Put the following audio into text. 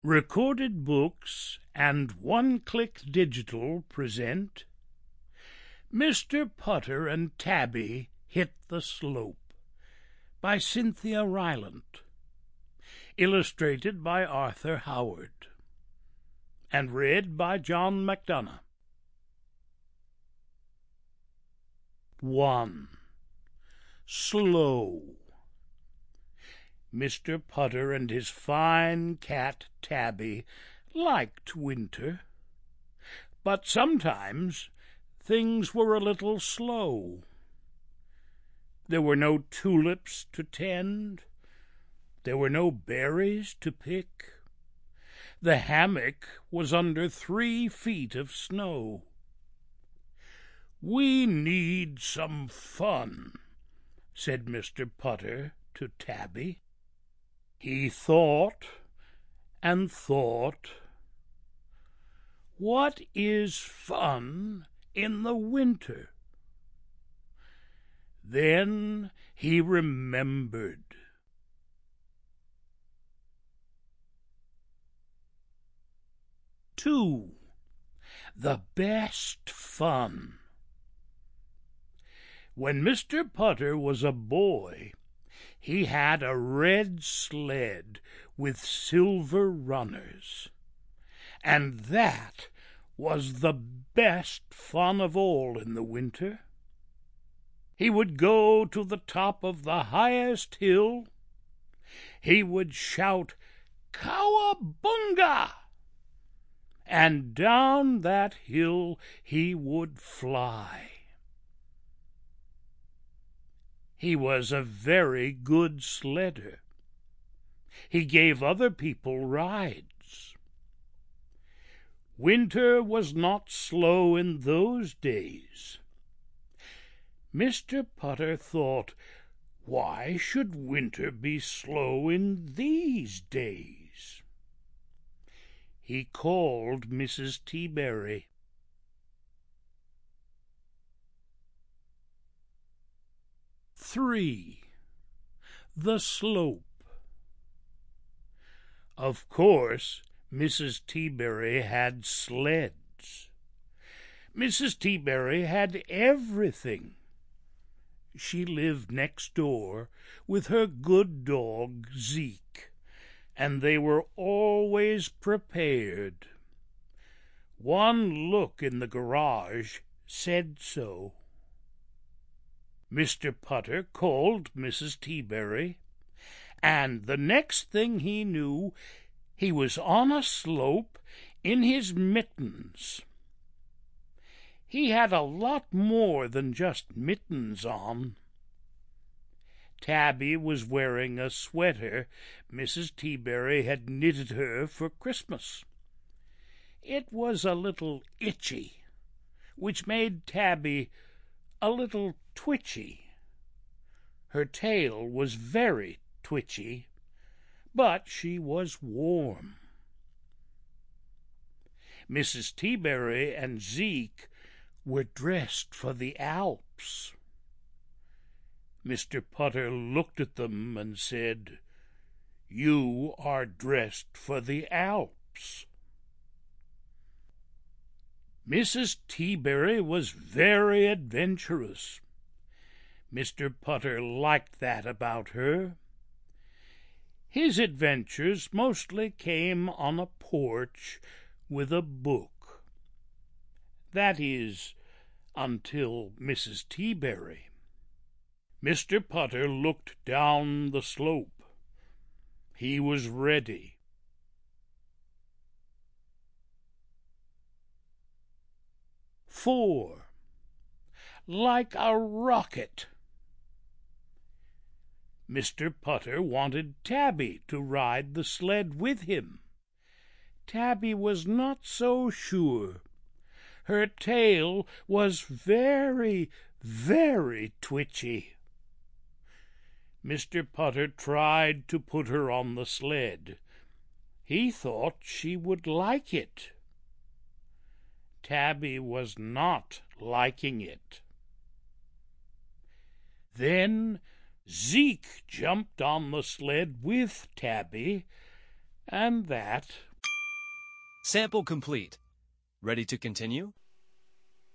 Recorded Books and One Click Digital present Mr. Putter and Tabby Hit the Slope by Cynthia Rylant, illustrated by Arthur Howard, and read by John MacDonough. 1. Slow. Mr. Putter and his fine cat Tabby liked winter, but sometimes things were a little slow. There were no tulips to tend, there were no berries to pick, the hammock was under 3 feet of snow. "We need some fun," said Mr. Putter to Tabby. He thought and thought. What is fun in the winter? Then he remembered. Two, the best fun. When Mr. Putter was a boy, he had a red sled with silver runners, and that was the best fun of all in the winter. He would go to the top of the highest hill. He would shout, "Cowabunga!" and down that hill he would fly. He was a very good sledder. He gave other people rides. Winter was not slow in those days. Mr. Putter thought, why should winter be slow in these days? He called Mrs. Teaberry. 3. The Slope. Of course, Mrs. Teaberry had sleds. Mrs. Teaberry had everything. She lived next door with her good dog, Zeke, and they were always prepared. One look in the garage said so. Mr. Putter called Mrs. Teaberry, and the next thing he knew, he was on a slope in his mittens. He had a lot more than just mittens on. Tabby was wearing a sweater Mrs. Teaberry had knitted her for Christmas. It was a little itchy, which made Tabby a little twitchy. Her tail was very twitchy, but she was warm. Mrs. Teaberry and Zeke were dressed for the Alps. Mr. Putter looked at them and said, "You are dressed for the Alps." Mrs. Teaberry was very adventurous. Mr. Putter liked that about her. His adventures mostly came on a porch with a book. That is, until Mrs. Teaberry. Mr. Putter looked down the slope. He was ready. 4. Like a rocket. Mr. Putter wanted Tabby to ride the sled with him. Tabby was not so sure. Her tail was very, very twitchy. Mr. Putter tried to put her on the sled. He thought she would like it. Tabby was not liking it. Then Zeke jumped on the sled with Tabby, and that Sample complete. Ready to continue?